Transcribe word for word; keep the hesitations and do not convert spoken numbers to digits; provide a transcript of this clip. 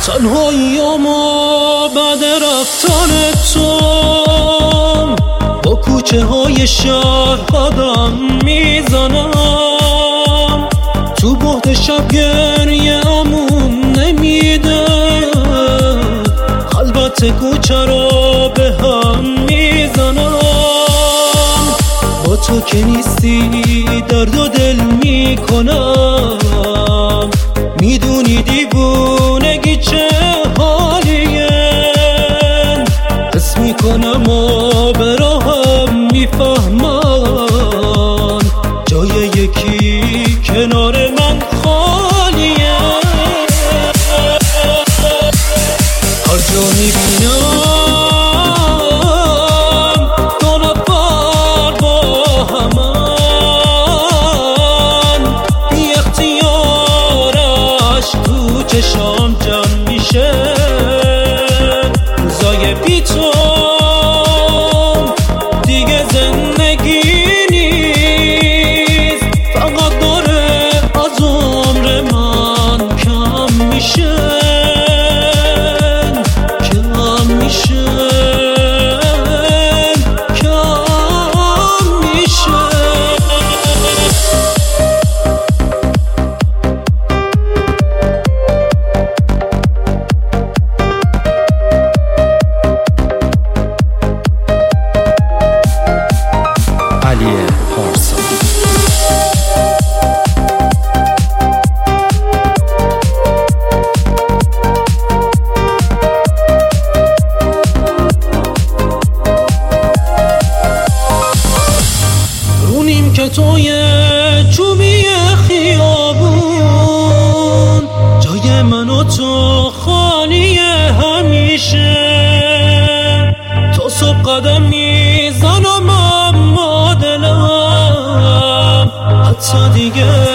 تنهایی‌امو بعد رفتن تو با کوچه های شهر قدم میزنم، تو بعد شب گریه‌مون نمیده، خلوت کوچه رو به هم میزنم. با تو که نیستی درد و دل میکنم، میدونی دیوونگی چه حالیه، حس میکنم و به راهم میفهمم جای یکی کنار من خالیه. هر جا میبینم دو نفر با همن، بی اختیارش تو چشام جمع میشه. روزای بی تو دیگه زندگی نیست، فقط داره از عمر من کم میشه، کم میشه، کم میشه. علی پارسا. رونیم که توی چوبی خیابون، جای من و تو خالیه همیشه. تا صبح قدم میزنم اما دلم حتی دیگه